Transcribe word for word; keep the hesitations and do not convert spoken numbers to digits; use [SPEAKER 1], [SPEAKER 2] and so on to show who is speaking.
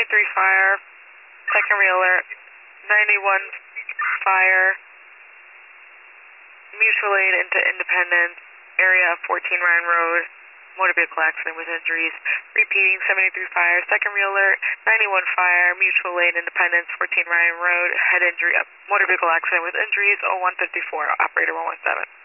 [SPEAKER 1] seventy-three fire, second re-alert, ninety-one fire, mutual aid into Independence, area fourteen Ryan Road, motor vehicle accident with injuries. Repeating, seventy-three fire, second re-alert, ninety-one fire, mutual aid, Independence, fourteen Ryan Road, head injury, motor vehicle accident with injuries, oh one fifty-four, operator one one seven.